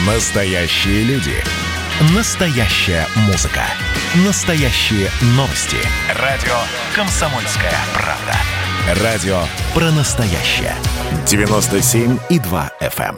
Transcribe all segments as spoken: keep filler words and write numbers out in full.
Настоящие люди. Настоящая музыка. Настоящие новости. Радио «Комсомольская правда». Радио про настоящее. девяносто семь и два эф эм.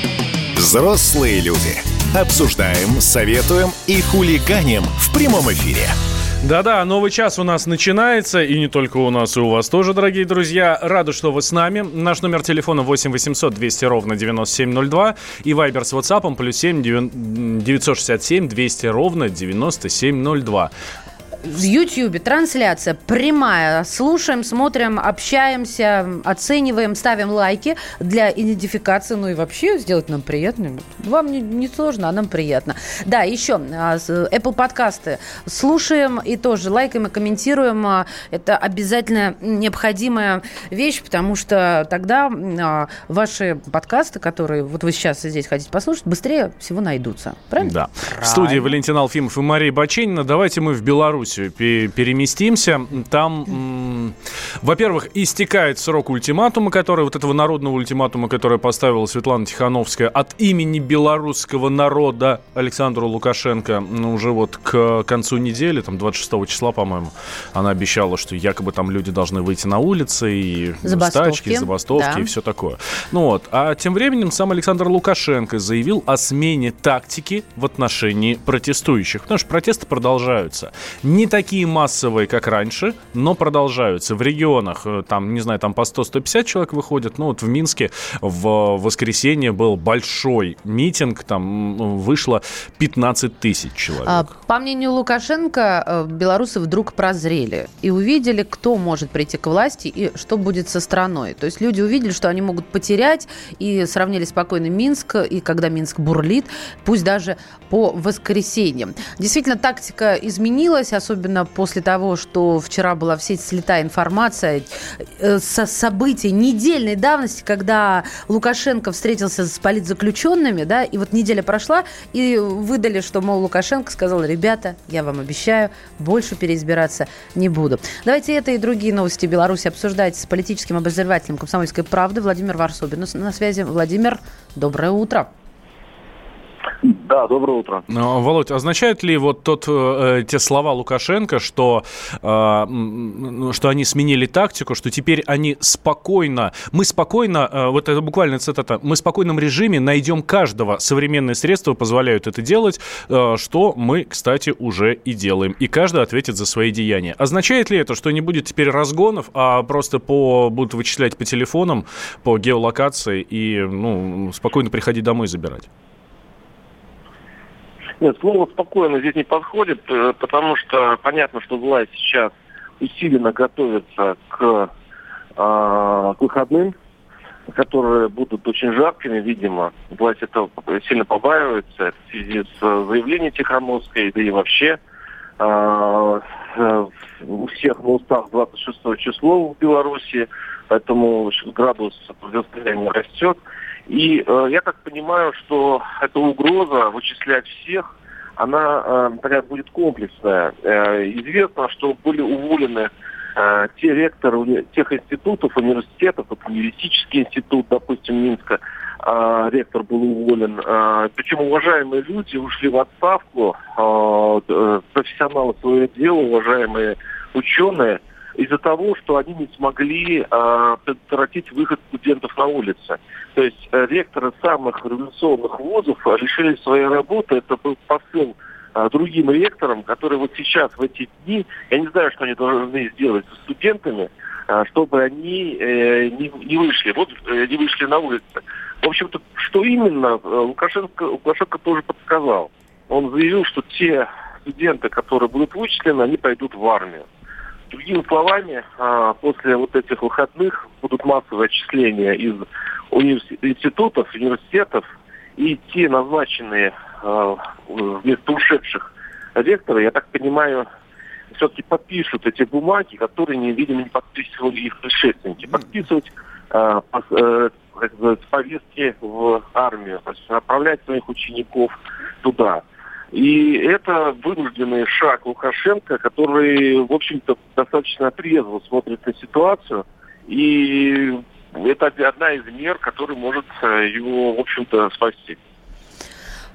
Взрослые люди. Обсуждаем, советуем и хулиганим в прямом эфире. Да-да, новый час у нас начинается, и не только у нас, и у вас тоже, дорогие друзья. Рады, что вы с нами. Наш номер телефона восемь восемьсот двести ровно девяносто семь ноль два и вайбер с ватсапом плюс семь девятьсот шестьдесят семь двести ровно девяносто семь ноль два. В Ютьюбе трансляция прямая. Слушаем, смотрим, общаемся, оцениваем, ставим лайки для идентификации. Ну и вообще сделать нам приятно. Вам не, не сложно, а нам приятно. Да, еще Apple подкасты слушаем и тоже лайкаем и комментируем. Это обязательно необходимая вещь, потому что тогда ваши подкасты, которые вот вы сейчас здесь хотите послушать, быстрее всего найдутся. Правильно? Да. Правильно. В студии Валентин Алфимов и Мария Баченина. Давайте мы в Беларусь переместимся. Там, м- во-первых, истекает срок ультиматума, который, вот этого народного ультиматума, который поставила Светлана Тихановская от имени белорусского народа Александру Лукашенко, ну, уже вот к концу недели, там, двадцать шестого числа, по-моему, она обещала, что якобы там люди должны выйти на улицы и забастовки, стачки, забастовки, да, и все такое. Ну вот. А тем временем сам Александр Лукашенко заявил о смене тактики в отношении протестующих, потому что протесты продолжаются. Не такие массовые, как раньше, но продолжаются. В регионах, там, не знаю, там по сто - сто пятьдесят человек выходят. Ну, вот в Минске в воскресенье был большой митинг, там вышло пятнадцать тысяч человек. По мнению Лукашенко, белорусы вдруг прозрели и увидели, кто может прийти к власти и что будет со страной. То есть люди увидели, что они могут потерять, и сравнили спокойно Минск, и когда Минск бурлит, пусть даже по воскресеньям. Действительно, тактика изменилась, особенно после того, что вчера была в сеть слита информация со событий недельной давности, когда Лукашенко встретился с политзаключенными, да, и вот неделя прошла, и выдали, что, мол, Лукашенко сказал: ребята, я вам обещаю, больше переизбираться не буду. Давайте это и другие новости Беларуси обсуждать с политическим обозревателем «Комсомольской правды» Владимир Варсобин на связи. Владимир, доброе утро. Да, доброе утро. Володь, означают ли вот тот, э, те слова Лукашенко, что, э, что они сменили тактику, что теперь они спокойно, мы спокойно, э, вот это буквально цитата, мы в спокойном режиме найдем каждого, современные средства позволяют это делать, э, что мы, кстати, уже и делаем, и каждый ответит за свои деяния. Означает ли это, что не будет теперь разгонов, а просто по, будут вычислять по телефонам, по геолокации и, ну, спокойно приходить домой и забирать? Нет, слово «спокойно» здесь не подходит, потому что понятно, что власть сейчас усиленно готовится к, э, к выходным, которые будут очень жаркими, видимо. Власть этого сильно побаивается в связи с заявлением Тихановской, да и вообще э, у всех на устах двадцать шестое число в Беларуси, поэтому градус противостояния растет. И э, я так понимаю, что эта угроза вычислять всех, она э, такая будет комплексная. Э, известно, что были уволены э, те ректоры тех институтов, университетов, вот юридический институт, допустим, Минска, э, ректор был уволен. Э, причем уважаемые люди ушли в отставку, э, профессионалы своего дела, уважаемые ученые, из-за того, что они не смогли э, предотвратить выход студентов на улицы. То есть э, ректоры самых революционных вузов лишились своей работы. Это был посыл э, другим ректорам, которые вот сейчас, в эти дни, я не знаю, что они должны сделать со студентами, э, чтобы они э, не, не вышли, вот, э, не вышли на улицы. В общем-то, что именно, э, Лукашенко, Лукашенко тоже подсказал. Он заявил, что те студенты, которые будут вычислены, они пойдут в армию. Другими словами, после вот этих выходных будут массовые отчисления из институтов, университетов, и те назначенные вместо ушедших ректоры, я так понимаю, все-таки подпишут эти бумаги, которые, видимо, не подписывали их предшественники. Подписывать повестки в армию, то есть направлять своих учеников туда. И это вынужденный шаг Лукашенко, который, в общем-то, достаточно трезво смотрит на ситуацию. И это одна из мер, которая может его, в общем-то, спасти.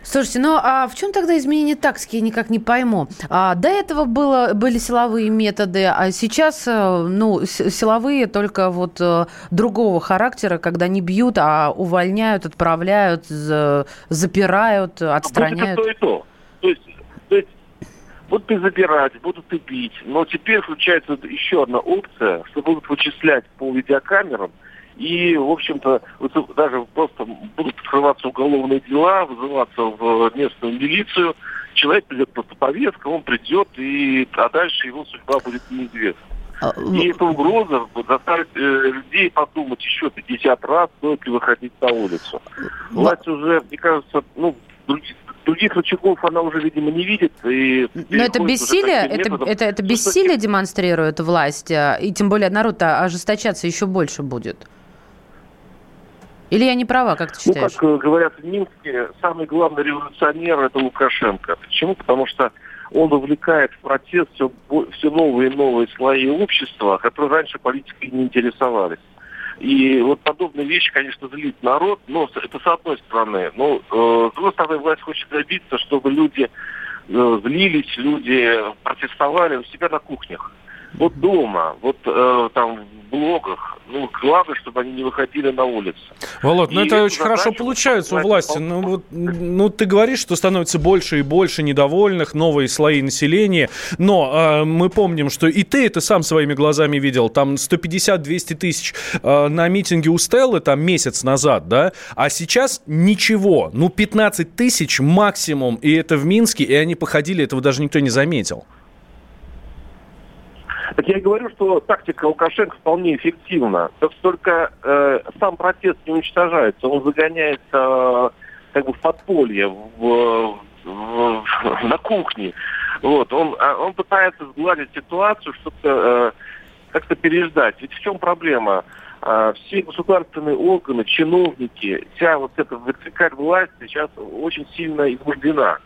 Слушайте, ну а в чем тогда изменение тактики, я никак не пойму. А, до этого было, были силовые методы, а сейчас ну, с- силовые только вот э, другого характера, когда не бьют, а увольняют, отправляют, за- запирают, отстраняют. Будет и то, и то. То есть, то есть будут и забирать, будут и бить. Но теперь включается еще одна опция, что будут вычислять по видеокамерам. И, в общем-то, вот даже просто будут открываться уголовные дела, вызываться в местную милицию. Человек придет просто повестка, он придет, и, а дальше его судьба будет неизвестна. И эта угроза заставит э, людей подумать еще пятьдесят раз, стоит ли выходить на улицу. Власть уже, мне кажется, ну, других, других рычагов она уже, видимо, не видит. И Но это бессилие, это, это, это бессилие демонстрирует власть, и тем более народ-то ожесточаться еще больше будет. Или я не права, как ты считаешь? Ну, как говорят в Минске, самый главный революционер – это Лукашенко. Почему? Потому что он вовлекает в протест все, все новые и новые слои общества, которые раньше политикой не интересовались. И вот подобные вещи, конечно, злит народ, но это с одной стороны. Но э, с другой стороны, власть хочет добиться, чтобы люди э, злились, люди протестовали у себя на кухнях. Вот дома, вот э, там в блогах, ну, главное, чтобы они не выходили на улицу. Володь, ну и это очень хорошо получается у власти. Ну, вот, ну, ты говоришь, что становится больше и больше недовольных, новые слои населения, но э, мы помним, что и ты это сам своими глазами видел, там сто пятьдесят - двести тысяч э, на митинге у Стеллы там месяц назад, да, а сейчас ничего, ну пятнадцать тысяч максимум, и это в Минске, и они походили, этого даже никто не заметил. Так я и говорю, что тактика Лукашенко вполне эффективна. Только э, сам протест не уничтожается, он загоняется э, как бы в подполье, в, в, в, на кухне. Вот. Он, он пытается сгладить ситуацию, чтобы э, как-то переждать. Ведь в чем проблема? Э, все государственные органы, чиновники, вся вот эта вертикаль власти сейчас очень сильно измождена.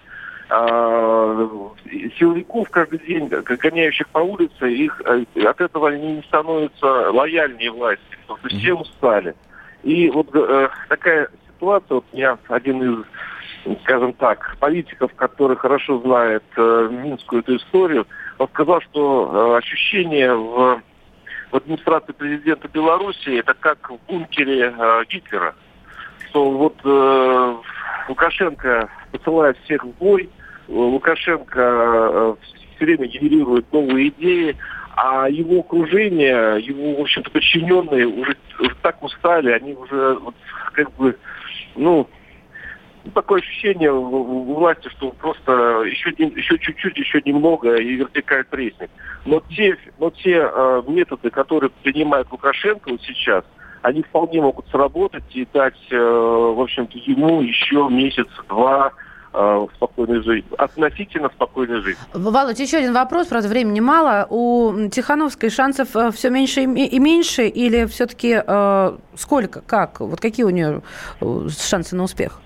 Силовиков каждый день, гоняющих по улице, их от этого они не становятся лояльнее власти, потому что все устали. И вот э, такая ситуация, вот я один из, скажем так, политиков, который хорошо знает э, минскую эту историю, он сказал, что э, ощущение в, в администрации президента Беларуси это как в бункере э, Гитлера, что вот э, Лукашенко посылает всех в бой, Лукашенко все время генерирует новые идеи, а его окружение, его, в общем-то, подчиненные уже, уже так устали, они уже вот, как бы, ну, такое ощущение у, у власти, что просто еще, еще чуть-чуть, еще немного и вертикаль треснет. Но те, но те э, методы, которые принимает Лукашенко вот сейчас, они вполне могут сработать и дать, э, в общем-то, ему еще месяц-два в спокойной жизни, относительно спокойной жизни. Володь, еще один вопрос, правда, времени мало. У Тихановской шансов все меньше и меньше, или все-таки э, сколько, как, вот какие у нее шансы на успех?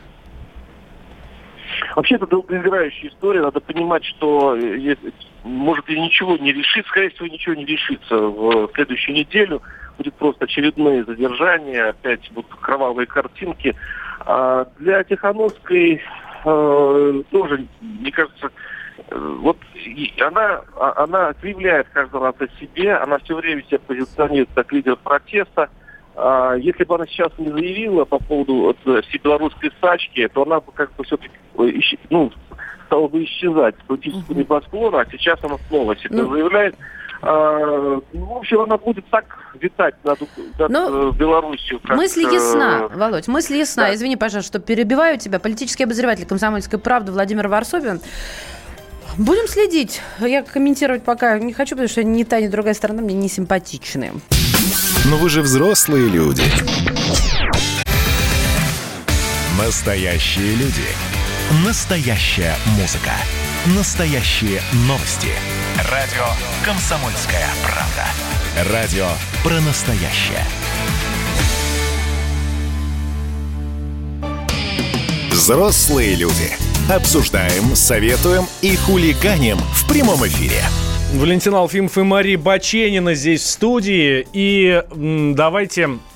Вообще, это долгоиграющая история. Надо понимать, что может и ничего не решится, скорее всего, ничего не решится в следующую неделю. Будет просто очередные задержания, опять будут кровавые картинки. А для Тихановской э, тоже, мне кажется, э, вот она, она заявляет каждый раз о себе, она все время себя позиционирует как лидер протеста. А если бы она сейчас не заявила по поводу вот, всебелорусской стачки, то она бы как бы все-таки ну, стала бы исчезать с политического небосклона, а сейчас она снова себя ну, заявляет. А, в общем, она будет так витать над, над ну, Беларусью. Как, мысль ясна, э... Володь, мысль ясна. Да. Извини, пожалуйста, что перебиваю тебя. Политический обозреватель «Комсомольской правды» Владимир Варсобин. Будем следить. Я комментировать пока не хочу, потому что ни та, ни другая сторона мне не симпатичны. Но вы же взрослые люди. Настоящие люди. Настоящая музыка. Настоящие новости. Радио «Комсомольская правда». Радио про настоящее. Взрослые люди. Обсуждаем, советуем и хулиганим в прямом эфире. Валентин Алфимов и Мария Баченина здесь в студии. И м, давайте...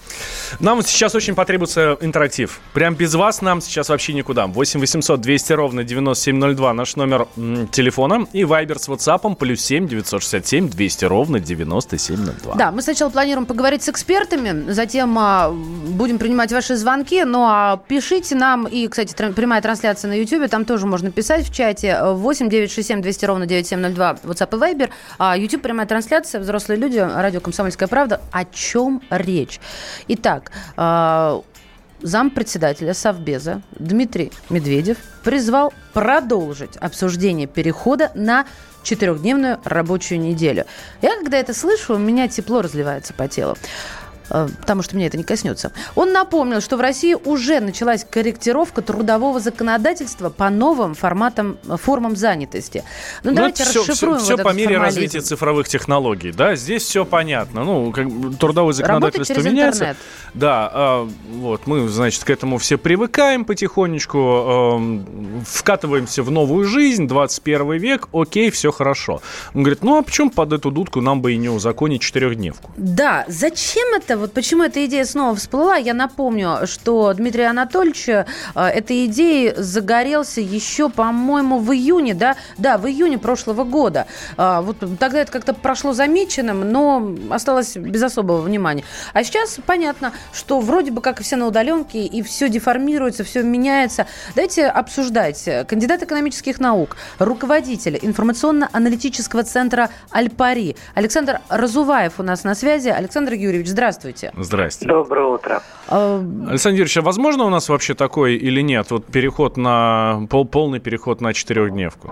Нам сейчас очень потребуется интерактив. Прям без вас нам сейчас вообще никуда. восемь восемьсот двести ровно девяносто семь ноль два наш номер м, телефона. И вайбер с ватсапом плюс семь девятьсот шестьдесят семь двести ровно девяносто семь ноль два. Да, мы сначала планируем поговорить с экспертами, затем а, будем принимать ваши звонки. Ну а пишите нам, и, кстати, тр- прямая трансляция на YouTube, там тоже можно писать в чате. восемь девятьсот шестьдесят семь двести ровно девяносто семь ноль два WhatsApp и Viber. А YouTube прямая трансляция, взрослые люди, радио «Комсомольская правда». О чем речь? Итак, э, зампредседателя Совбеза Дмитрий Медведев призвал продолжить обсуждение перехода на четырехдневную рабочую неделю. Я, когда это слышу, у меня тепло разливается по телу, потому что меня это не коснется. Он напомнил, что в России уже началась корректировка трудового законодательства по новым форматам, формам занятости. Ну, ну давайте все, расшифруем все, вот все по этот мере формализм. развития цифровых технологий, да, здесь все понятно. Ну, как, трудовое законодательство Работать через меняется. интернет. Да, э, вот мы, значит, к этому все привыкаем потихонечку, э, вкатываемся в новую жизнь, двадцать первый век, окей, все хорошо. Он говорит, ну а почему под эту дудку нам бы и не узаконить четырехдневку? Да, зачем это? Вот почему эта идея снова всплыла? Я напомню, что Дмитрий Анатольевич э, этой идеей загорелся еще, по-моему, в июне, да? Да, в июне прошлого года. Э, вот тогда это как-то прошло замеченным, но осталось без особого внимания. А сейчас понятно, что вроде бы как и все на удаленке, и все деформируется, все меняется. Давайте обсуждать. Кандидат экономических наук, руководитель информационно-аналитического центра «Альпари» Александр Разуваев у нас на связи. Александр Юрьевич, здравствуйте. Здрасте. Доброе утро. Александр Юрьевич, а возможно у нас вообще такой или нет? Вот переход на пол, полный переход на четырехдневку?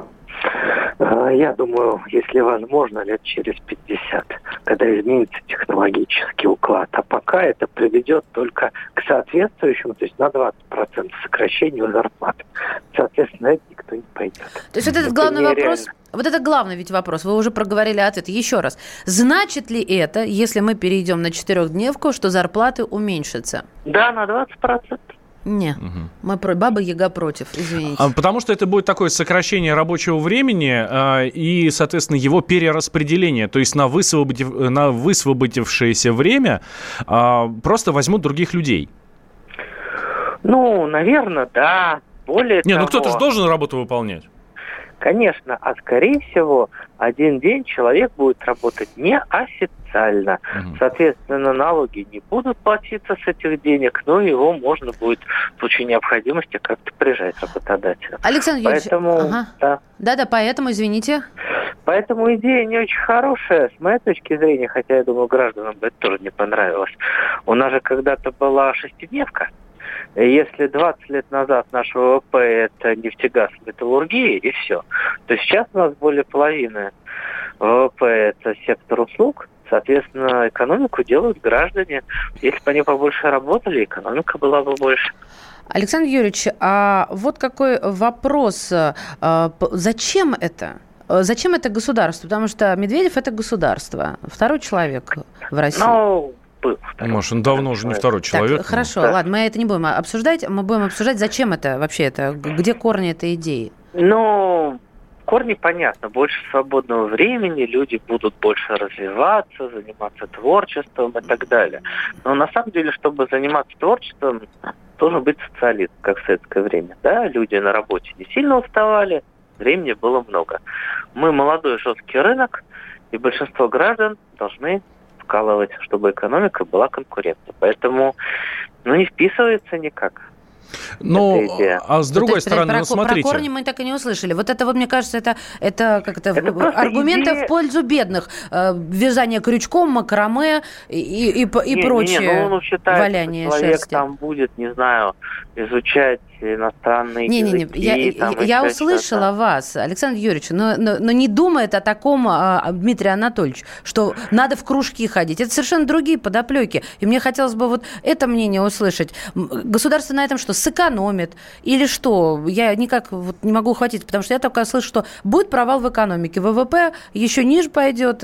Я думаю, если возможно, лет через пятьдесят, когда изменится технологический уклад. А пока это приведет только к соответствующему, то есть на двадцать процентов сокращению зарплат. Соответственно, это никто не пойдет. То есть вот этот это главный нереально. вопрос, вот это главный ведь вопрос, вы уже проговорили ответ. Еще раз, значит ли это, если мы перейдем на четырехдневку, что зарплаты уменьшатся? Да, на двадцать процентов. Не, угу. мы про Баба Яга против, извините. А, потому что это будет такое сокращение рабочего времени а, и, соответственно, его перераспределение. То есть на, высвободив, на высвободившееся время а, просто возьмут других людей. Ну, наверное, да. Более Не, того... ну кто-то же должен работу выполнять. Конечно, а скорее всего, один день человек будет работать неофициально. Угу. Соответственно, налоги не будут платиться с этих денег, но его можно будет в случае необходимости как-то прижать работодателя. Александр Юрьевич, поэтому, ага. да. Да-да, поэтому, извините. Поэтому идея не очень хорошая, с моей точки зрения, хотя я думаю, гражданам бы это тоже не понравилось. У нас же когда-то была шестидневка. Если двадцать лет назад наш ВВП – это нефтегаз, металлургия и все, то сейчас у нас более половины ВВП – это сектор услуг. Соответственно, экономику делают граждане. Если бы они побольше работали, экономика была бы больше. Александр Юрьевич, а вот какой вопрос. Зачем это? Зачем это государство? Потому что Медведев – это государство. Второй человек в России. Ну, был. Может, он давно уже не второй человек. Так, хорошо, да. Ладно, мы это не будем обсуждать. Мы будем обсуждать, зачем это вообще это, где корни этой идеи. Ну, корни понятно. Больше свободного времени, люди будут больше развиваться, заниматься творчеством и так далее. Но на самом деле, чтобы заниматься творчеством, должен быть социализм, как в советское время. Да? Люди на работе не сильно уставали, времени было много. Мы молодой жесткий рынок, и большинство граждан должны вкалывать, чтобы экономика была конкурентной. Поэтому, ну, не вписывается никак. Ну, а с другой ну, стороны, про, ну, смотрите. Про корни мы так и не услышали. Вот это вот, мне кажется, это, это как это, это аргументы идея... в пользу бедных. Э, вязание крючком, макраме и, и, и, и не, прочее не, ну, он считает, валяние что человек шерсти. Там будет, не знаю, изучать иностранные не, языки. Не, не, я, там, я услышала вас, Александр Юрьевич, но, но, но не думает о таком а, Дмитрий Анатольевич, что надо в кружки ходить. Это совершенно другие подоплеки. И мне хотелось бы вот это мнение услышать. Государство на этом что, сэкономит? Или что? Я никак вот не могу ухватить, потому что я только слышу, что будет провал в экономике. ВВП еще ниже пойдет,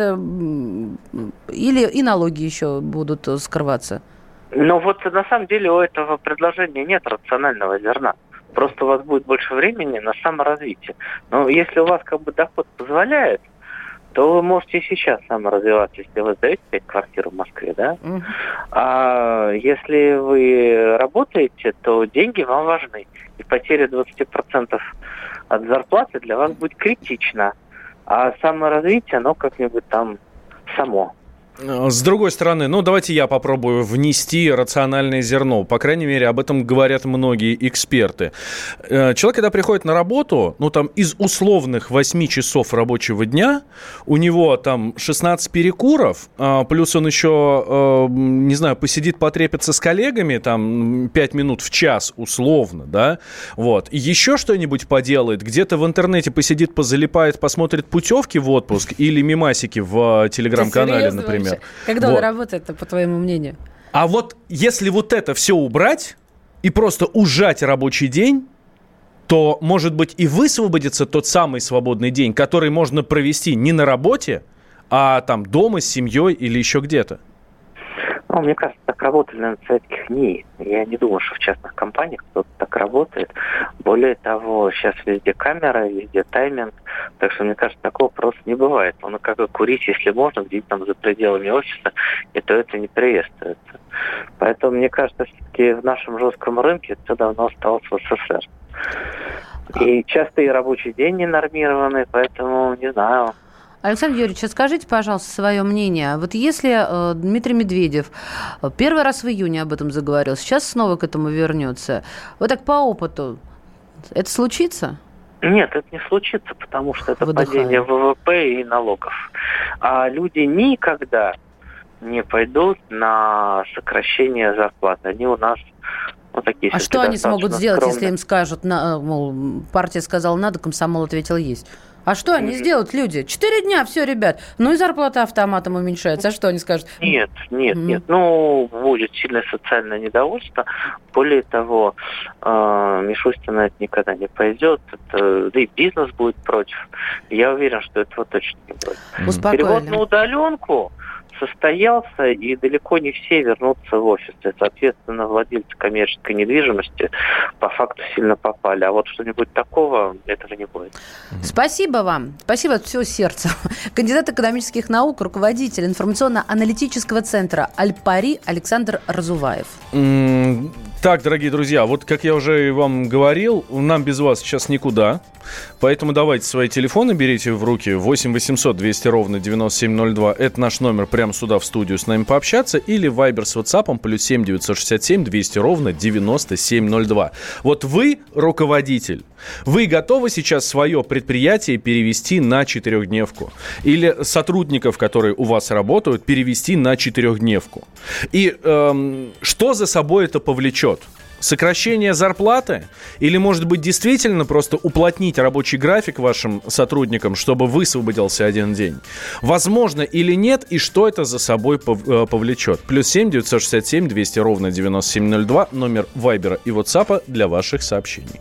или и налоги еще будут скрываться. Но вот на самом деле у этого предложения нет рационального зерна. Просто у вас будет больше времени на саморазвитие. Но если у вас как бы доход позволяет, то вы можете и сейчас саморазвиваться, если вы сдаете пять квартир в Москве, да? Mm-hmm. А если вы работаете, то деньги вам важны. И потеря двадцать процентов от зарплаты для вас будет критична. А саморазвитие, оно как-нибудь там само. С другой стороны, ну, давайте я попробую внести рациональное зерно. По крайней мере, об этом говорят многие эксперты. Человек, когда приходит на работу, ну, там, из условных восьми часов рабочего дня, у него там шестнадцать перекуров, плюс он еще, не знаю, посидит, потрепится с коллегами, там, пять минут в час, условно, да, вот. И еще что-нибудь поделает, где-то в интернете посидит, позалипает, посмотрит путевки в отпуск или мемасики в телеграм-канале, например. Когда вот. он работает, по твоему мнению? А вот если вот это все убрать и просто ужать рабочий день, то, может быть, и высвободится тот самый свободный день, который можно провести не на работе, а там дома с семьей или еще где-то. Ну, мне кажется, так работали, наверное, в советских дней. Я не думаю, что в частных компаниях кто-то так работает. Более того, сейчас везде камера, везде тайминг. Так что, мне кажется, такого просто не бывает. Ну, как и курить, если можно, где-то там за пределами офиса, и то это не приветствуется. Поэтому, мне кажется, все-таки в нашем жестком рынке это давно осталось в СССР. И часто и рабочий день не нормированный, поэтому не знаю. Александр Юрьевич, скажите, пожалуйста, свое мнение. Вот если э, Дмитрий Медведев первый раз в июне об этом заговорил, сейчас снова к этому вернется, вот так по опыту, это случится? Нет, это не случится, потому что это Выдыхаю. падение ВВП и налогов. А люди никогда не пойдут на сокращение зарплаты. Они у нас вот такие. А что они смогут сделать, скромные. если им скажут, на, мол, партия сказала надо, комсомол ответил есть? А что они сделают, люди? Четыре дня, все, ребят. Ну и зарплата автоматом уменьшается. А что они скажут? Нет, нет, Mm-hmm. нет. Ну, будет сильное социальное недовольство. Более того, э, Мишустин на это никогда не пойдет. Это, да и бизнес будет против. Я уверен, что этого точно не будет. Успокоили. Перевод на удаленку состоялся, и далеко не все вернутся в офис. И, соответственно, владельцы коммерческой недвижимости по факту сильно попали. А вот что-нибудь такого, этого не будет. Спасибо вам. Спасибо от всего сердца. Кандидат экономических наук, руководитель информационно-аналитического центра «Аль-Пари» Александр Разуваев. Так, дорогие друзья, вот как я уже вам говорил, нам без вас сейчас никуда. Поэтому давайте свои телефоны берите в руки. восемь восемьсот двести ровно девяносто семь ноль два. Это наш номер прямо сюда в студию с нами пообщаться. Или Viber с WhatsApp плюс семь девятьсот шестьдесят семь двести ровно девяносто семь ноль два. Вот вы руководитель. Вы готовы сейчас свое предприятие перевести на четырехдневку? Или сотрудников, которые у вас работают, перевести на четырехдневку? И эм, что за собой это повлечет? Сокращение зарплаты? Или, может быть, действительно просто уплотнить рабочий график вашим сотрудникам, чтобы высвободился один день? Возможно или нет, и что это за собой повлечет? Плюс семь девятьсот шестьдесят семь двести ровно девяносто семь ноль два, номер Вайбера и WhatsApp для ваших сообщений.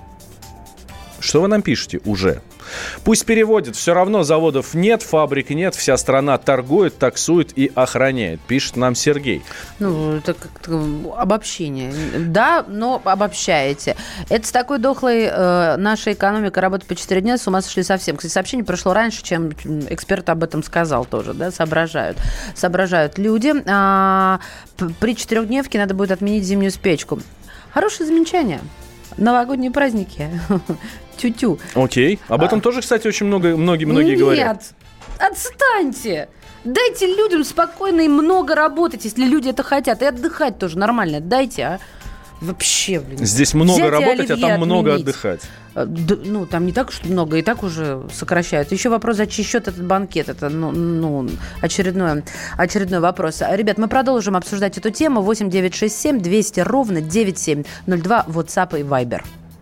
Что вы нам пишете уже? Пусть переводят. Все равно заводов нет, фабрик нет. Вся страна торгует, таксует и охраняет. Пишет нам Сергей. Ну, это как-то обобщение. Да, но обобщаете. Это с такой дохлой э, наша экономика работает по четыре дня, с ума сошли совсем. Кстати, сообщение пришло раньше, чем эксперт об этом сказал тоже. Да? Соображают. Соображают люди. А, при четырехдневке надо будет отменить зимнюю спячку. Хорошее замечание. Новогодние праздники. Тю-тю. Окей. Об этом а. тоже, кстати, очень много, многие, многие Нет, говорят. Нет, отстаньте. Дайте людям спокойно и много работать, если люди это хотят. И отдыхать тоже нормально. Дайте, а. Вообще, блин. Здесь много Взять работать, а там отменить. много отдыхать. Да, ну, там не так, что много, и так уже сокращают. Еще вопрос, за чей счет этот банкет. Это, ну, ну очередной, очередной вопрос. Ребят, мы продолжим обсуждать эту тему. восемь девятьсот шестьдесят семь двести ровно девяносто семь ноль два, WhatsApp и Viber.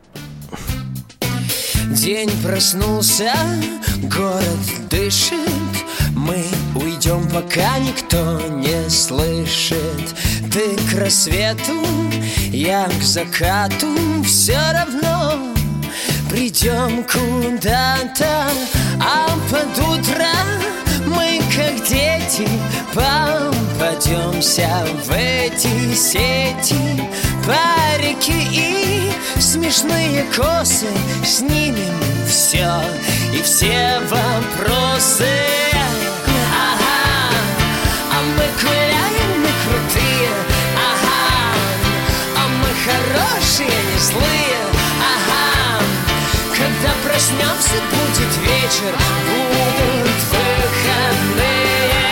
День проснулся, город дышит. Мы уйдем, пока никто не слышит. Ты к рассвету, я к закату. Все равно придем куда-то. А под утро мы, как дети, попадем Впутаемся в эти сети, парики и смешные косы, снимем все и все вопросы. Ага, а мы гуляем, мы крутые, ага, а мы хорошие, не злые, ага. Когда проснемся, будет вечер, будут выходные.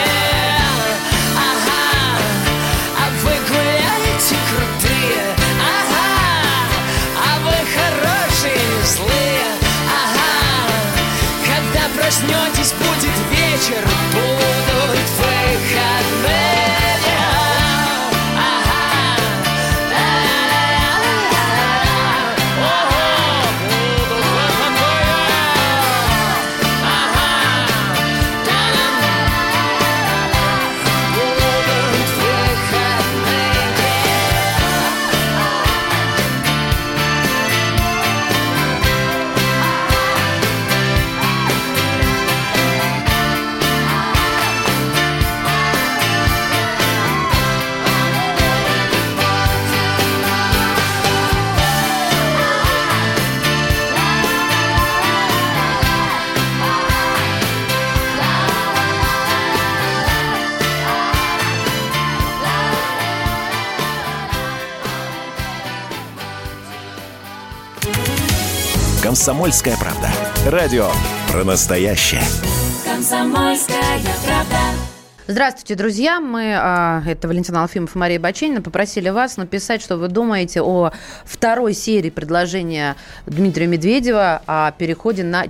Проснетесь, будет вечер, будут выходные. «Комсомольская правда». Радио про настоящее. «Комсомольская правда». Здравствуйте, друзья. Мы, это Валентина Алфимов и Мария Баченина, попросили вас написать, что вы думаете о второй серии предложения Дмитрия Медведева о переходе на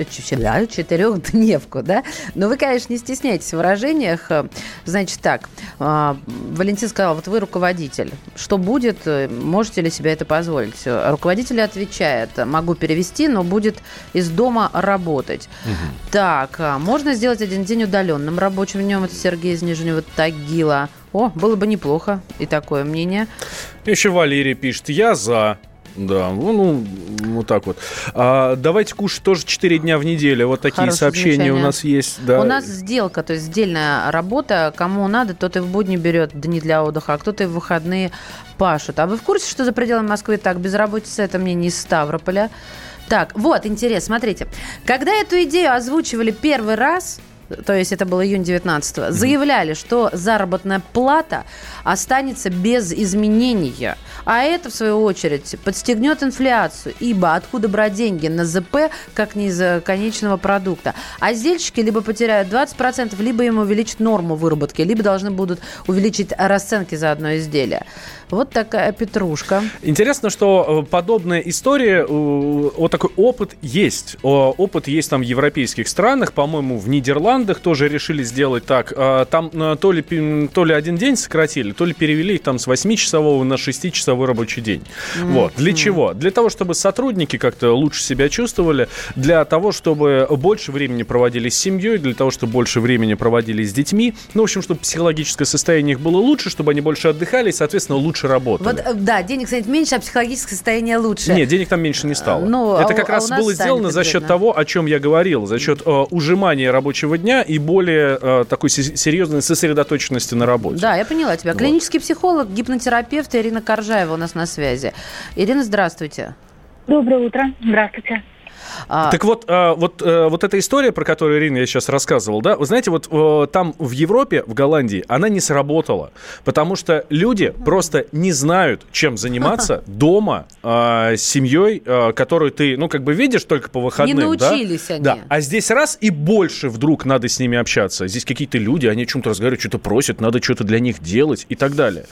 четырехдневку. Да? Но вы, конечно, не стесняйтесь в выражениях. Значит так, Валентин сказал, вот вы руководитель. Что будет? Можете ли себе это позволить? Руководитель отвечает, могу перевести, но будет из дома работать. Угу. Так, можно сделать один день удаленным рабочим днем? Это Сергей из Нижнего Тагила. О, было бы неплохо. И такое мнение. Еще Валерий пишет, я за. Да, ну, ну вот так вот. А, давайте кушать тоже четыре дня в неделю. Вот такие Хорошее сообщения замечание. У нас есть. Да. У нас сделка, то есть сдельная работа. Кому надо, тот и в будни берет дни для отдыха, а кто-то и в выходные пашет. А вы в курсе, что за пределами Москвы так безработица? Это мне не из Ставрополя. Так, вот, интерес, смотрите. Когда эту идею озвучивали первый раз, то есть это был июнь девятнадцатого, mm-hmm. заявляли, что заработная плата останется без изменения. А это, в свою очередь, подстегнет инфляцию, ибо откуда брать деньги на ЗП, как не из конечного продукта. А сдельщики либо потеряют двадцать процентов, либо им увеличат норму выработки, либо должны будут увеличить расценки за одно изделие. Вот такая петрушка. Интересно, что подобная история, вот такой опыт есть. Опыт есть там в европейских странах, по-моему, в Нидерландах тоже решили сделать так. Там то ли, то ли один день сократили, то ли перевели их там с восьмичасового на шестичасовой рабочий день. Mm-hmm. Вот. Для чего? Для того, чтобы сотрудники как-то лучше себя чувствовали, для того, чтобы больше времени проводили с семьей, для того, чтобы больше времени проводили с детьми. Ну, в общем, чтобы психологическое состояние их было лучше, чтобы они больше отдыхали и, соответственно, лучше работали. Вот, да, денег, кстати, меньше, а психологическое состояние лучше. Нет, денег там меньше не стало. Ну, это а, как а раз было сделано за счет того, о чем я говорил, за счет э, ужимания рабочего дня и более э, такой с- серьезной сосредоточенности на работе. Да, я поняла тебя. Клинический вот. Психолог, гипнотерапевт Ирина Коржаева у нас на связи. Ирина, здравствуйте. Доброе утро. Здравствуйте. А... Так вот, вот, вот эта история, про которую, Ирина, я сейчас рассказывал, да, вы знаете, вот там в Европе, в Голландии, она не сработала, потому что люди просто не знают, чем заниматься дома с семьей, которую ты, ну, как бы видишь только по выходным. Не научились да? они. Да. А здесь раз и больше вдруг надо с ними общаться. Здесь какие-то люди, они о чем-то разговаривают, что-то просят, надо что-то для них делать и так далее.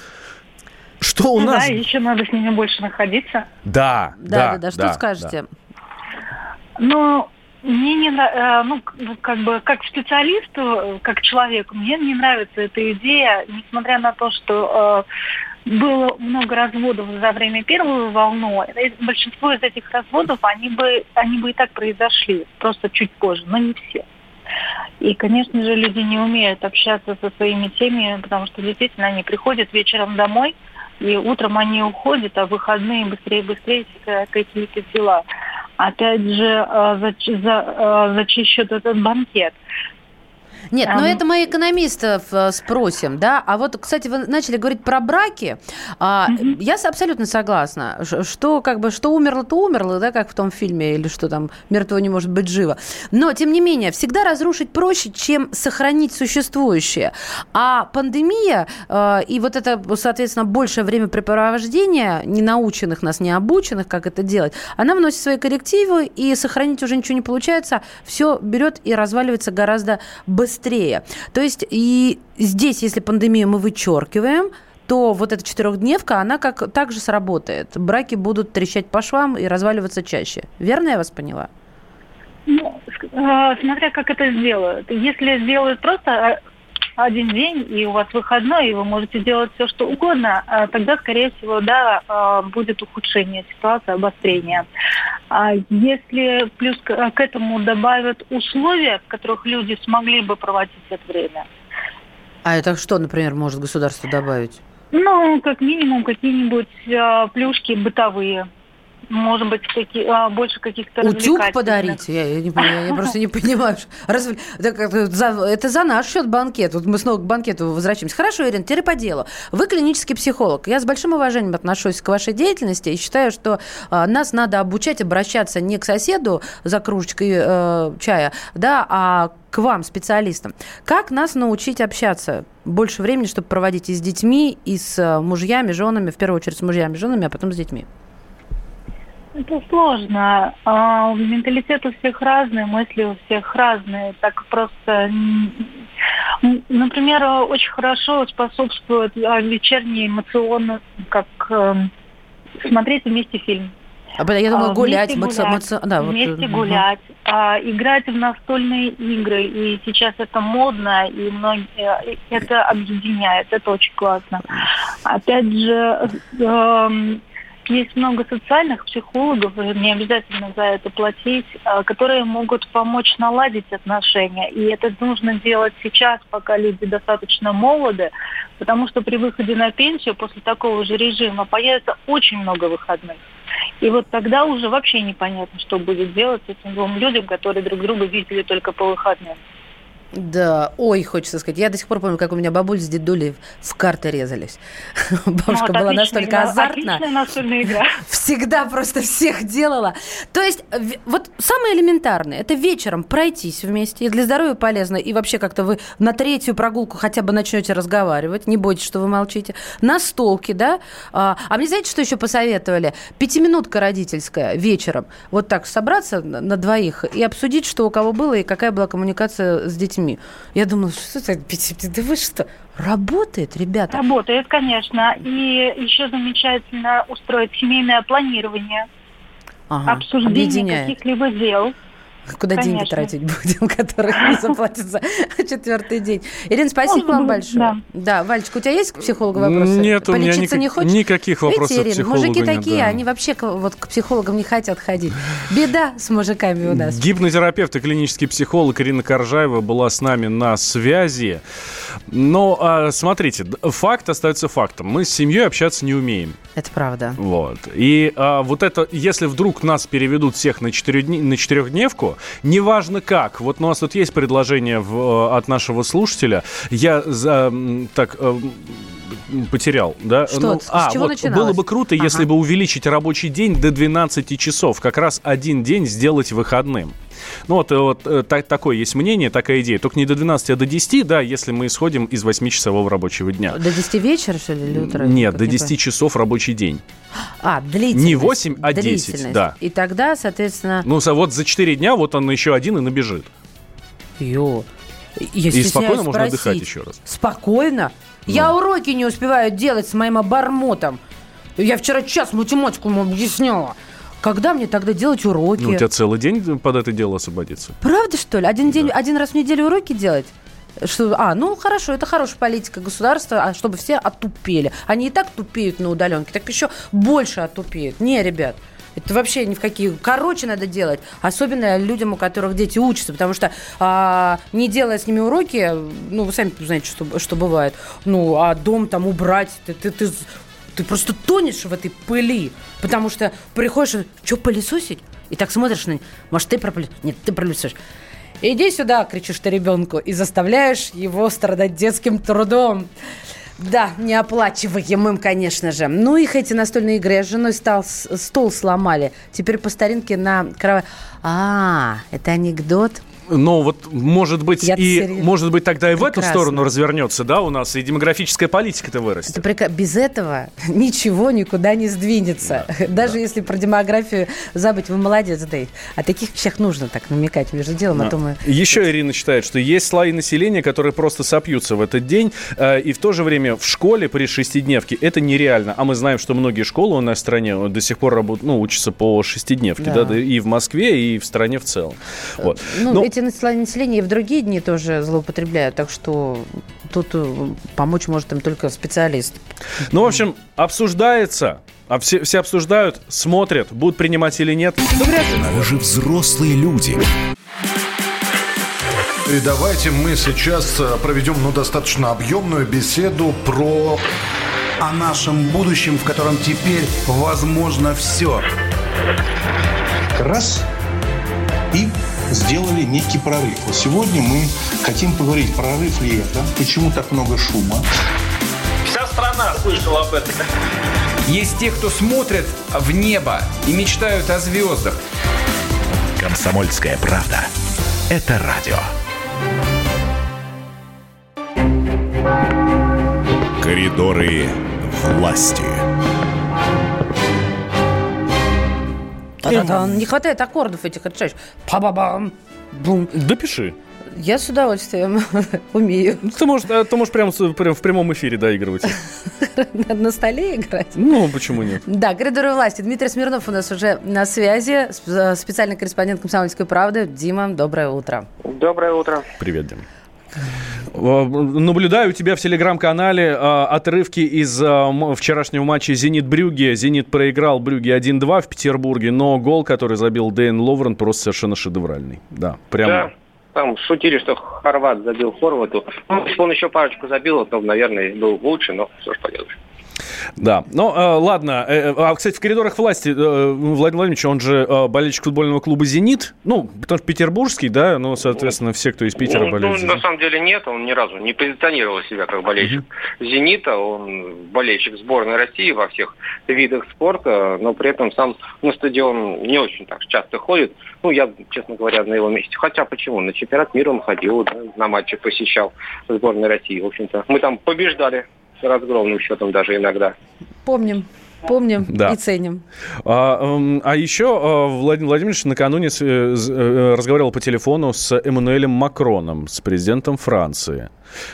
Что у ну, нас... Да, еще надо с ними больше находиться. Да, да, да. Да, да, что да, скажете? Да. Ну, мне не нравится, ну, как бы, как специалисту, как человеку, мне не нравится эта идея, несмотря на то, что э, было много разводов за время первой волны, большинство из этих разводов, они бы, они бы и так произошли, просто чуть позже, но не все. И, конечно же, люди не умеют общаться со своими семьями, потому что действительно они приходят вечером домой, и утром они уходят, а в выходные быстрее-быстрее какие-то дела. Опять же, за, за, за чей счет этот банкет? Нет, А, но это мы экономистов э, спросим, да. А вот, кстати, вы начали говорить про браки. А, Мгм. Я с- абсолютно согласна, ш- что как бы что умерло, то умерло, да, как в том фильме, или что там мертвого не может быть живо. Но тем не менее, всегда разрушить проще, чем сохранить существующее. А пандемия э, и вот это, соответственно, большее времяпрепровождение ненаученных нас, необученных, как это делать, она вносит свои коррективы, и сохранить уже ничего не получается. Все берет и разваливается гораздо быстрее. То есть и здесь, если пандемию мы вычеркиваем, то вот эта четырехдневка, она как так же сработает. Браки будут трещать по швам и разваливаться чаще. Верно я вас поняла? Ну, ск- э, смотря как это сделают. Если сделают просто э, один день, и у вас выходной, и вы можете делать все, что угодно, э, тогда, скорее всего, да, э, будет ухудшение ситуации, обострение. А если плюс к, к этому добавят условия, в которых люди смогли бы проводить это время, А это что, например, может государство добавить? ну, как минимум, какие-нибудь э, плюшки бытовые. Может быть, какие, а, больше каких-то Утюг развлекательных. подарить? Я, я не понимаю, я просто не понимаю. что- Разве- так это, за, это за наш счет банкет. Вот мы снова к банкету возвращаемся. Хорошо, Ирина, теперь по делу. Вы клинический психолог. Я с большим уважением отношусь к вашей деятельности и считаю, что а, нас надо обучать обращаться не к соседу за кружечкой э, чая, да, а к вам, специалистам. Как нас научить общаться? Больше времени, чтобы проводить и с детьми, и с э, мужьями, женами, в первую очередь с мужьями, женами, а потом с детьми. Это сложно. А, менталитет у всех разный, мысли у всех разные. Так просто... м, м, Например, очень хорошо способствует а, вечерний эмоционно, как эм, смотреть вместе фильм. А, потом, я думала, А, гулять. вместе маца- гулять, маца- да, вот, вместе мгм. гулять, а, играть в настольные игры. И сейчас это модно, и многие это объединяет. Это очень классно. Опять же, эм, есть много социальных психологов, и не обязательно за это платить, а, которые могут помочь наладить отношения. И это нужно делать сейчас, пока люди достаточно молоды, потому что при выходе на пенсию после такого же режима появится очень много выходных. И вот тогда уже вообще непонятно, что будет делать с этим двум людям, которые друг друга видели только по выходным. Да, ой, хочется сказать. Я до сих пор помню, как у меня бабуль с дедулей в карты резались. Бабушка Ну, вот была отличная настолько игра, азартна. Отличная настольная игра. Всегда просто всех делала. То есть, в- вот самое элементарное, это вечером пройтись вместе. И для здоровья полезно. И вообще как-то вы на третью прогулку хотя бы начнете разговаривать. Не бойтесь, что вы молчите. Настолки, да? А, а мне знаете, что еще посоветовали? Пятиминутка родительская вечером. Вот так собраться на, на двоих и обсудить, что у кого было и какая была коммуникация с детьми. Я думала, что это пяти- да вы что? Работает, ребята. Работает, конечно. И еще замечательно устроить семейное планирование, Ага, обсуждение объединяет. каких-либо дел. Куда деньги Конечно. тратить будем, которых не заплатят за четвертый день. Ирина, спасибо Ну, вам да. большое. Да, Вальчик, у тебя есть к психологу вопросы? Нет, у меня Полечиться никак- не хочешь? никаких вопросов Видите, к Ирина, психологу мужики нет, такие, да. они вообще к, вот, к психологам не хотят ходить. Беда с мужиками у нас. Гипнотерапевт и клинический психолог Ирина Коржаева была с нами на связи. Но, а, смотрите, д- факт остается фактом. Мы с семьей общаться не умеем. Это правда. Вот. И а, вот это, если вдруг нас переведут всех на, четырехдне- на четырехдневку, неважно как. Вот у нас тут есть предложение в, от нашего слушателя. Я за, м, так... э, потерял, да? Что, с а, чего вот начиналось? было бы круто, Ага. если бы увеличить рабочий день до двенадцати часов, как раз один день сделать выходным. Ну вот, э, вот э, так, такое есть мнение, такая идея. Только не до двенадцати, а до десяти, да, если мы исходим из восьмичасового рабочего дня. До десяти вечера, что ли, или утра? Нет, Как до не десяти часов рабочий день. понимаю. А, длительность. Не восемь, а десять, Длительность. да. И тогда, соответственно... Ну, со- вот за четыре дня вот он еще один и набежит. Ё. Я И стесняюсь спокойно можно спросить. отдыхать еще раз. Спокойно? Я уроки не успеваю делать с моим обормотом. Я вчера час математику ему объясняла. Когда мне тогда делать уроки? Ну, у тебя целый день под это дело освободится. Правда, что ли? Один день, один раз в неделю уроки делать? Что, а, ну хорошо, это хорошая политика государства, а чтобы все отупели. Они и так тупеют на удаленке, так еще больше отупеют. Не, ребят, это вообще ни в какие... Короче надо делать, особенно людям, у которых дети учатся, потому что а, не делая с ними уроки, ну, вы сами знаете, что, что бывает, ну, а дом там убрать, ты, ты, ты, ты просто тонешь в этой пыли, потому что приходишь, что, пылесосить? И так смотришь на них, может, ты пропылесосишь? Нет, ты пропылесосишь. Иди сюда, кричишь ты ребенку, и заставляешь его страдать детским трудом. Да, неоплачиваемым, конечно же. Ну, их эти настольные игры. Я с женой стал, стол сломали. Теперь по старинке на кровать. А, это анекдот? Ну, вот, может быть, Я и серьезно. может быть, тогда и в эту Прекрасно. сторону развернется, да, у нас, и демографическая политика-то вырастет. Это прека... Без этого ничего никуда не сдвинется. Да, Даже да. если про демографию забыть, вы молодец, Дэйв. О таких вещах нужно так намекать между делом. Да. А то мы... Еще Ирина считает, что есть слои населения, которые просто сопьются в этот день, э, и в то же время в школе при шестидневке это нереально. А мы знаем, что многие школы у нас в стране до сих пор работают, ну, учатся по шестидневке, да. Да, и в Москве, и в стране в целом. Вот. Ну, Но... эти населения и в другие дни тоже злоупотребляют, так что тут помочь может им только специалист. Ну, в общем, обсуждается, а все, все обсуждают, смотрят, будут принимать или нет. Ну, вряд ли, наверное. Вы же взрослые люди. И давайте мы сейчас проведем, ну, достаточно объемную беседу про... о нашем будущем, в котором теперь возможно все. Раз и сделали некий прорыв. Вот сегодня мы хотим поговорить, прорыв ли это, почему так много шума. Вся страна слышала об этом. Есть те, кто смотрят в небо и мечтают о звездах. «Комсомольская правда» — это радио. Коридоры власти. Не хватает аккордов этих отчаешь. Па-ба-бам. Бум. Допиши. Я с удовольствием умею. Ты можешь, ты можешь прямо, прямо в прямом эфире доигрывать. На столе играть? Ну, почему нет? Да, коридоры власти. Дмитрий Смирнов у нас уже на связи. Специальный корреспондент «Комсомольской правды». Дима, доброе утро. Доброе утро. Привет, Дима. Наблюдаю у тебя в телеграм-канале а, отрывки из а, вчерашнего матча «Зенит-Брюгге». «Зенит» проиграл «Брюгге» один-два в Петербурге, но гол, который забил Дэйн Ловрен, просто совершенно шедевральный. Да, прямо... Да. Там шутили, что хорват забил хорвату. Ну, если он еще парочку забил, то, наверное, был лучше, но что ж поделаешь. Да, ну, э, ладно. Э, а, кстати, в коридорах власти э, Владимир Владимирович, он же э, болельщик футбольного клуба «Зенит». Ну, потому что петербургский, да, ну, соответственно, все, кто из Питера ну, болеют. Ну, на самом деле нет, он ни разу не позиционировал себя как болельщик uh-huh. «Зенита». Он болельщик сборной России во всех видах спорта, но при этом сам на стадион не очень так часто ходит. Ну, я, честно говоря, на его месте. Хотя почему? На чемпионат мира он ходил, да, на матчи посещал сборной России. В общем-то, мы там побеждали. С разгромным счетом даже иногда. Помним. Помним да. и ценим. А, а еще Владимир Владимирович накануне разговаривал по телефону с Эммануэлем Макроном, с президентом Франции.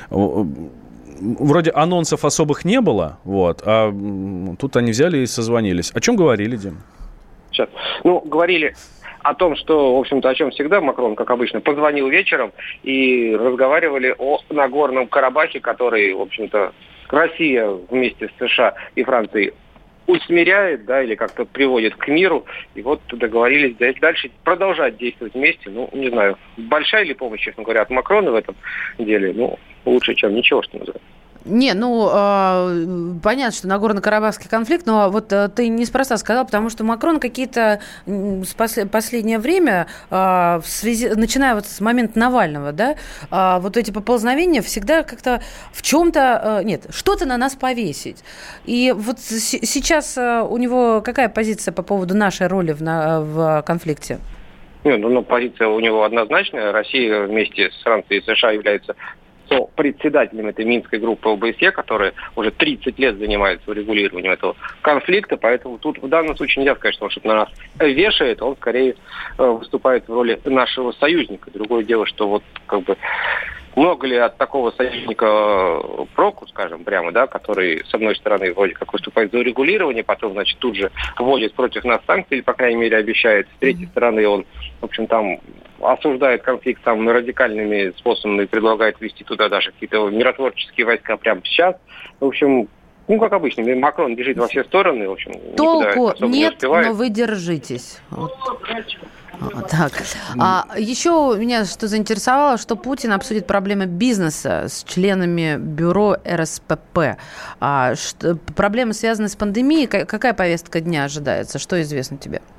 Вроде анонсов особых не было, вот, а тут они взяли и созвонились. О чем говорили, Дим? Сейчас. Ну, говорили... о том, что, в общем-то, о чем всегда Макрон, как обычно, позвонил вечером и разговаривали о Нагорном Карабахе, который, в общем-то, Россия вместе с США и Францией усмиряет, да, или как-то приводит к миру. И вот договорились дальше продолжать действовать вместе. Ну, не знаю, большая ли помощь, честно говоря, от Макрона в этом деле? Ну, лучше, чем ничего, что называется. Не, ну, э, понятно, что Нагорно-Карабахский конфликт, но вот э, ты неспроста сказал, потому что Макрон какие-то э, после, последнее время, э, в связи, начиная вот с момента Навального, да, э, вот эти поползновения всегда как-то в чем-то, э, нет, что-то на нас повесить. И вот с, сейчас э, у него какая позиция по поводу нашей роли в, на, в конфликте? Нет, ну, ну, позиция у него однозначная. Россия вместе с Францией и США является председателем этой Минской группы ОБСЕ, которая уже тридцать лет занимается урегулированием этого конфликта, поэтому тут в данном случае нельзя сказать, что он что-то на нас вешает, он скорее выступает в роли нашего союзника. Другое дело, что вот как бы много ли от такого союзника проку, скажем, прямо, да, который, с одной стороны, вроде как выступает за урегулирование, потом, значит, тут же вводит против нас санкции, или, по крайней мере, обещает. С третьей стороны, он, в общем, там осуждает конфликт самыми радикальными способами, предлагает ввести туда даже какие-то миротворческие войска прямо сейчас. В общем, ну, как обычно, Макрон бежит во все стороны, в общем, толку никуда нет, не успевает. Но вы держитесь. Вот. Так. А, еще меня что заинтересовало, что Путин обсудит проблемы бизнеса с членами бюро эр эс пэ пэ. А, что, проблемы связаны с пандемией. Какая повестка дня ожидается? Что известно тебе?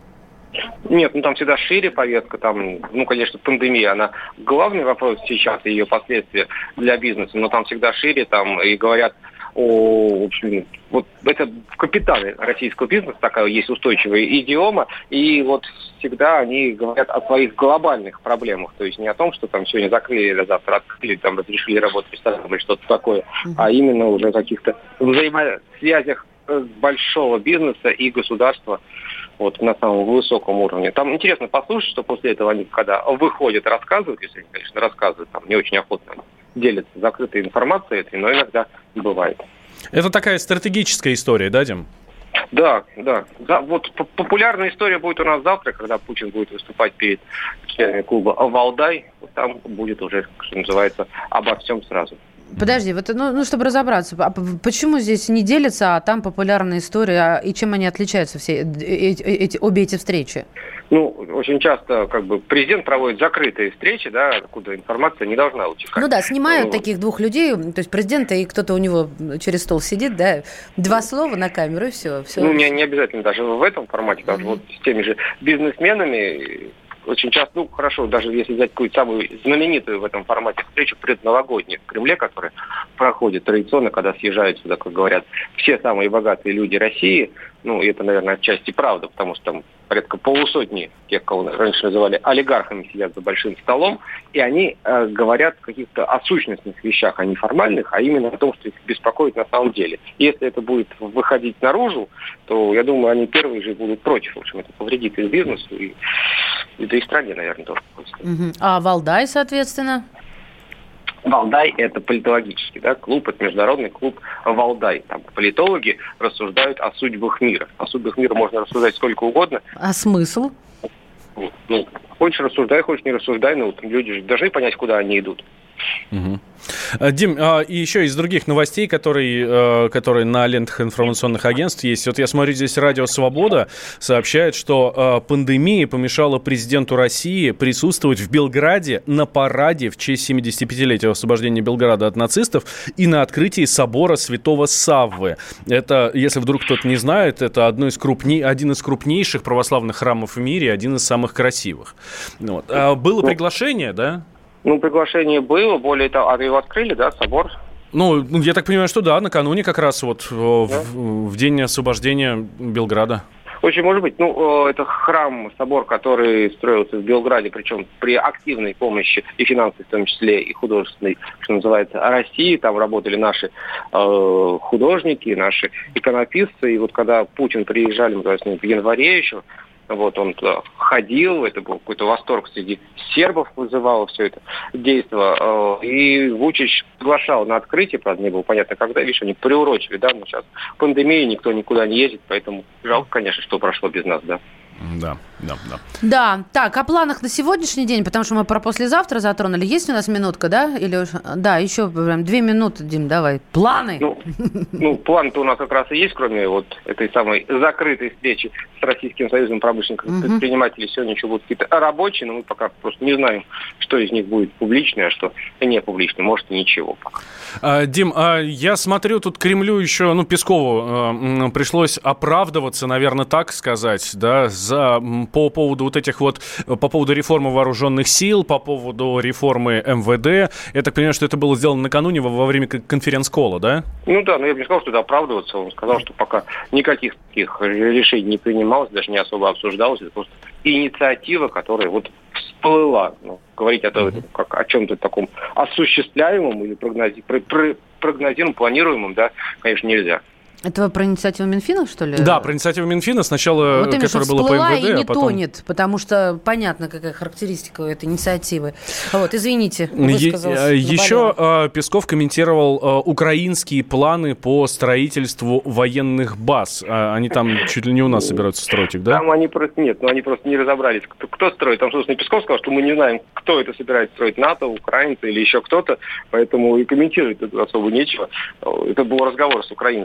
Нет, ну там всегда шире повестка, там, ну, конечно, пандемия, она главный вопрос сейчас и ее последствия для бизнеса, но там всегда шире, там, и говорят о, в общем, вот это в капитале российского бизнеса такая есть устойчивая идиома, и вот всегда они говорят о своих глобальных проблемах, то есть не о том, что там сегодня закрыли, а завтра открыли, там разрешили работать ресторанам или что-то такое, mm-hmm. а именно уже о каких-то взаимосвязях большого бизнеса и государства вот на самом высоком уровне. Там интересно послушать, что после этого они, когда выходят, рассказывают, если они, конечно, рассказывают, там не очень охотно делятся закрытой информацией этой, но иногда бывает. Это такая стратегическая история, да, Дим? Да, да. да. Вот популярная история будет у нас завтра, когда Путин будет выступать перед членами клуба «Валдай». Там будет уже, что называется, обо всем сразу. Подожди, вот, ну, ну, чтобы разобраться, а почему здесь не делятся, а там популярная история, и чем они отличаются, все эти, эти, обе эти встречи? Ну, очень часто как бы президент проводит закрытые встречи, да, откуда информация не должна утекать. Ну да, снимают ну, таких двух людей, то есть президента и кто-то у него через стол сидит, да, два слова на камеру и все. все. Ну, не, не обязательно даже в этом формате, даже mm-hmm. вот с теми же бизнесменами. Очень часто, ну, хорошо, даже если взять какую-то самую знаменитую в этом формате встречу предновогоднюю в Кремле, которая проходит традиционно, когда съезжают сюда, как говорят, все самые богатые люди России, ну, и это, наверное, отчасти правда, потому что там порядка полусотни тех, кого раньше называли олигархами, сидят за большим столом, и они э, говорят каких-то о сущностных вещах, а не формальных, а именно о том, что их беспокоит на самом деле. Если это будет выходить наружу, то, я думаю, они первые же будут против. В общем, это повредит их бизнесу и, и да и стране, наверное, тоже. Угу. А Валдай, соответственно? Валдай – это политологический, да, клуб, это международный клуб Валдай. Там политологи рассуждают о судьбах мира. О судьбах мира можно рассуждать сколько угодно. А смысл? Ну, хочешь рассуждай, хочешь не рассуждай, но вот люди же должны понять, куда они идут. Угу. Дим, а, и еще из других новостей, которые, которые на лентах информационных агентств есть. Вот я смотрю, здесь Радио Свобода сообщает, что пандемия помешала президенту России присутствовать в Белграде на параде в честь семидесятипятилетия освобождения Белграда от нацистов и на открытии собора Святого Саввы. Это, если вдруг кто-то не знает, это одно из крупней, один из крупнейших православных храмов в мире, один из самых красивых. Вот. А было приглашение, да? Ну, приглашение было, более того, а его открыли, да, собор? Ну, я так понимаю, что да, накануне как раз вот да? в, в день освобождения Белграда. Очень может быть. Ну, это храм, собор, который строился в Белграде, причем при активной помощи и финансовой, в том числе, и художественной, что называется, России. Там работали наши э, художники, наши иконописцы. И вот когда Путин приезжали, мы в январе еще, вот он туда ходил, это был какой-то восторг среди сербов, вызывало все это действо. И Вучич приглашал на открытие, правда, не было понятно, когда, видишь, они приурочили, да, но сейчас пандемия, никто никуда не ездит, поэтому жалко, конечно, что прошло без нас, да. Да, да, да. Да, так, о планах на сегодняшний день, потому что мы про послезавтра затронули. Есть у нас минутка, да? Или да, еще прям две минуты, Дим, давай. Планы? Ну, ну план-то у нас как раз и есть, кроме вот этой самой закрытой встречи с Российским союзом промышленных предпринимателей. Сегодня еще будут какие-то рабочие, но мы пока просто не знаем, что из них будет публичное, а что не публичное. Может, и ничего пока. А, Дим, а я смотрю, тут Кремлю еще, ну, Пескову э, пришлось оправдываться, наверное, так сказать, да, за, по поводу вот этих вот, по поводу реформы вооруженных сил, по поводу реформы эм вэ дэ. Я так понимаю, что это было сделано накануне во, во время конференц-колла, да? Ну да, но я бы не сказал, что это оправдываться. Он сказал, что пока никаких таких решений не принималось, даже не особо обсуждалось. Это просто инициатива, которая вот всплыла. Ну, говорить о, том, как, о чем-то таком осуществляемом или прогнози, про, про, прогнозируемом, планируемом, да, конечно, нельзя. Это про инициативу Минфина, что ли? Да, про инициативу Минфина сначала, вот именно, которая была по эм вэ дэ, и не а потом... тонет, потому что понятно, какая характеристика у этой инициативы. Вот, извините, высказалась. Е- еще э, Песков комментировал э, украинские планы по строительству военных баз. А, они там чуть ли не у нас собираются строить их, да? Там они просто нет, ну они просто не разобрались, кто, кто строит. Там, собственно, Песков сказал, что мы не знаем, кто это собирается строить, НАТО, украинцы или еще кто-то, поэтому и комментировать тут особо нечего. Это был разговор с украинским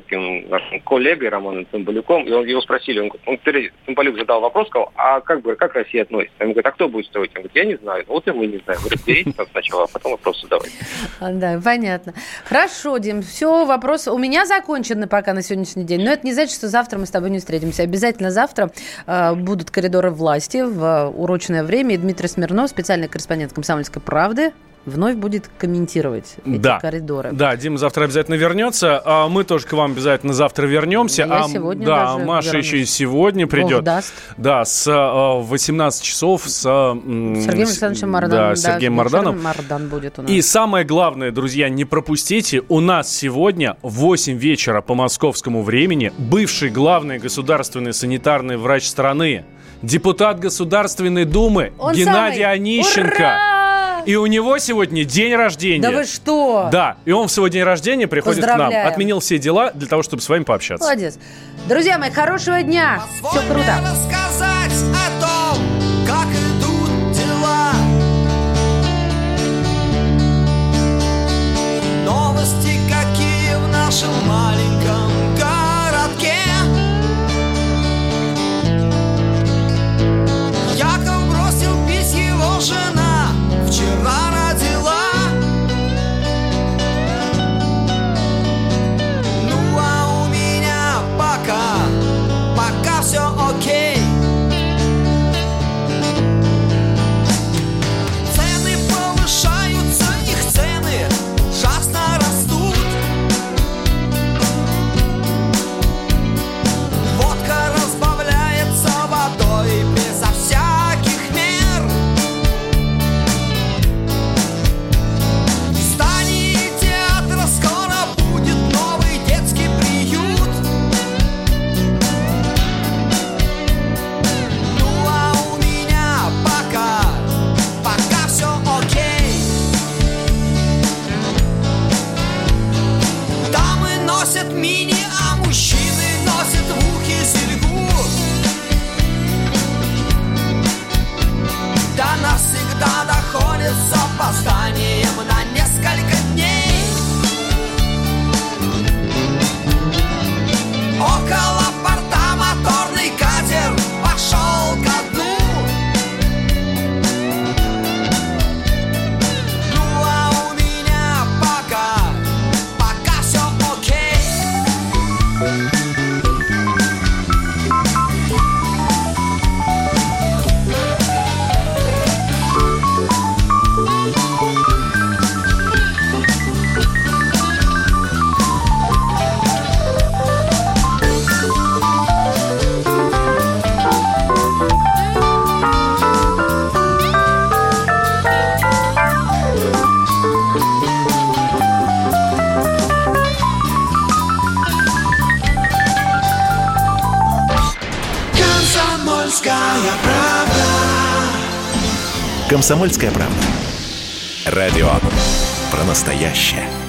нашим коллегой Романом Цымбалюком, и он, его спросили, он, он Цымбалюк задал вопрос, сказал, а как бы, как Россия относится? Он говорит, а кто будет строить? Он говорит, я не знаю, вот и мы не знаем. Вы разберитесь сначала, а потом вопросы задавайте. Да, понятно. Хорошо, Дим, все, вопрос у меня закончены пока на сегодняшний день, но это не значит, что завтра мы с тобой не встретимся. Обязательно завтра э, будут коридоры власти в э, урочное время, и Дмитрий Смирнов, специальный корреспондент «Комсомольской правды», вновь будет комментировать эти да. коридоры. Да, Дима завтра обязательно вернется. А мы тоже к вам обязательно завтра вернемся. Я а, сегодня да, даже Маша вернусь. еще и сегодня придет. Бог даст. Да, с восемнадцати часов с Сергеем Александровичем Марданом. Да, Сергеем да, Марданом. Мардан будет у нас. И самое главное, друзья, не пропустите, у нас сегодня в восемь вечера по московскому времени бывший главный государственный санитарный врач страны, депутат Государственной Думы Он Геннадий самый. Онищенко. Ура! И у него сегодня день рождения. Да вы что? Да, и он в свой день рождения приходит к нам. Отменил все дела для того, чтобы с вами пообщаться. Молодец. Друзья мои, хорошего дня. Все круто. Рассказать о том, как идут дела. Новости какие в нашем маленьком городке. Яков бросил пить, его жена вчера родила. Ну а у меня пока, пока все окей. Цены повышаются, их цены ужасно растут. Водка разбавляется водой безо всяких мер. В здании театра скоро будет новый детский приют. Ну а у меня пока, пока все окей. Дамы носят мини, а мужчины носят в ухе серьгу. До нас всегда доходит с опозданием на несколько дней. Около порта моторный катер пошел ко дну. Ну а у меня пока, пока все окей. Комсомольская правда. «Комсомольская правда». Радио про настоящее.